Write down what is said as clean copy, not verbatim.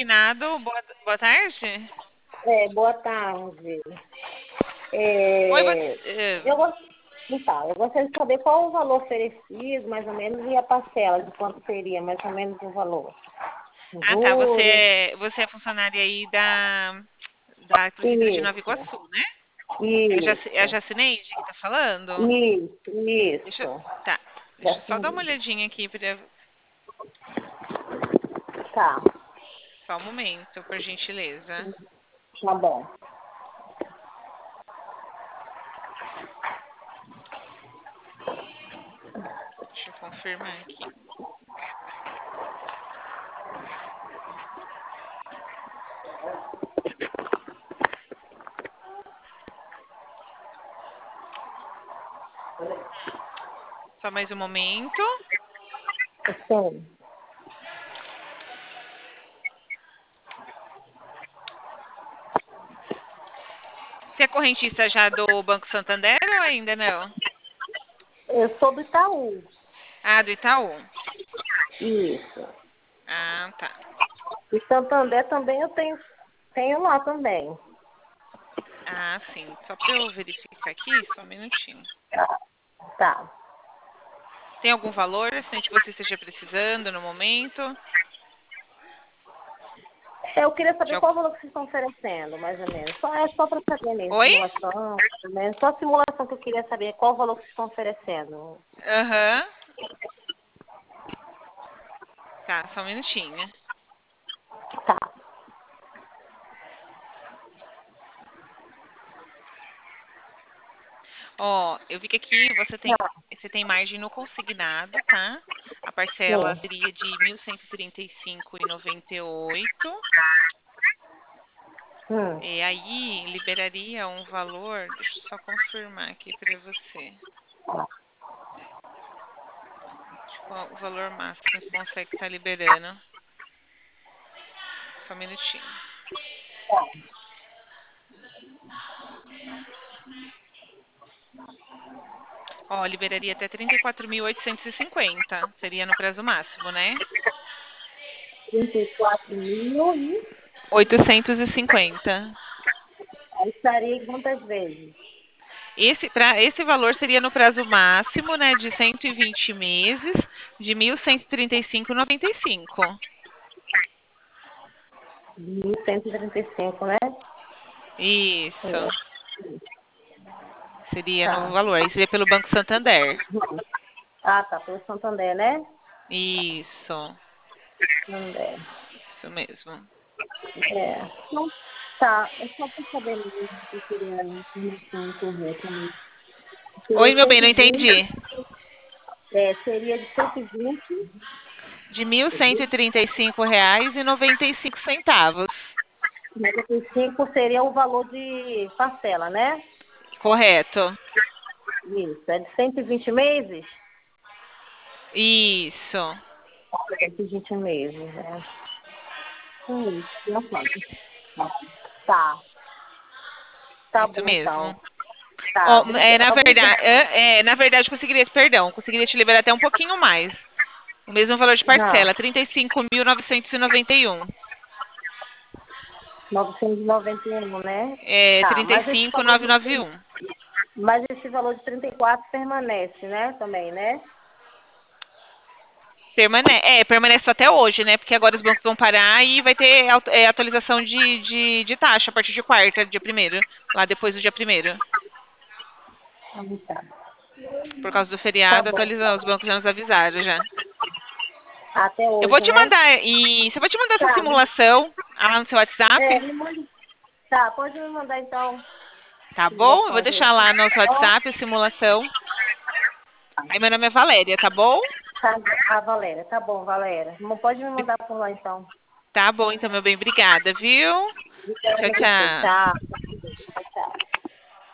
consignado. Boa tarde. Boa tarde. Oi, Eu, então, eu gostaria de saber qual o valor oferecido, mais ou menos, e a parcela, de quanto seria, mais ou menos, o valor. tá. Juros, Você é funcionária aí da Prefeitura de Nova isso, Iguaçu, né? É a isso, Jacineide que tá falando? isso, Deixa, isso. tá. Já Deixa eu só dar uma entendi. olhadinha aqui. Tá, Só um momento, por gentileza. tá bom. Deixa eu confirmar aqui. Só mais um momento. Sim. Você é correntista já do Banco Santander ou ainda não? Eu sou do Itaú. Ah, do Itaú. Isso. Ah, tá. E Santander também eu tenho lá também. Ah, sim. Só para eu verificar aqui, só um minutinho. Tá. Tem algum valor, assim, que você esteja precisando no momento? Eu queria De saber al- qual valor que vocês estão oferecendo, mais ou menos. Só para saber mesmo, Oi? simulação, mais ou menos. Só a simulação que eu queria saber, qual valor que vocês estão oferecendo. Aham. Tá, só um minutinho. Tá. Ó, eu vi que aqui você tem margem no consignado, tá? A parcela Sim. seria de 1.135,98. E aí liberaria um valor, deixa eu só confirmar aqui para você. Qual o valor máximo que consegue estar liberando? Só um minutinho. Ó, liberaria até 34.850. Seria no prazo máximo, né? 34 mil e 850. aí estaria em quantas vezes? Esse valor seria no prazo máximo, né, de 120 meses, de 1.135,95. 1.135, né? Isso. É. Seria no Tá. valor. Aí seria pelo Banco Santander. Ah, tá. Pelo Santander, né? Isso. Santander. Isso mesmo. Não, tá. É só para saber mesmo que eu queria a informação correta, né? Oi, Seria meu bem, não 120, entendi. seria de 120. De R$ 1.135,95. 95 seria o valor de parcela, né? Correto. Isso. É de 120 meses? Isso. 120 meses, né? Já pode. Tá. Tá Isso bom, então. mesmo. Tá. Ó, Obrigada. na verdade, conseguiria te liberar até um pouquinho mais. O mesmo valor de Não, parcela, 35.991. 991, né? É, Tá. e 1. Mas esse valor de 34 permanece, né? Também, né? Permanece até hoje, né? Porque agora os bancos vão parar e vai ter atualização de taxa a partir de quarta, dia primeiro, lá depois do dia primeiro. Tá. Por causa do Tá feriado, bom. os bancos já nos avisaram já. Até Eu vou hoje, te né? mandar, e você vai te mandar essa Tá. simulação lá no seu WhatsApp? Me manda. Tá, pode me mandar então Tá bom? Eu vou simulações aí. deixar lá no seu Ó, WhatsApp a simulação. Aí meu nome é Valéria, tá bom? tá. Ah, Valéria. Tá bom, Valéria. Não pode me mandar por lá então. Tá bom, então, meu bem, obrigada, viu? Tchau, Obrigada a você. tchau. Tchau.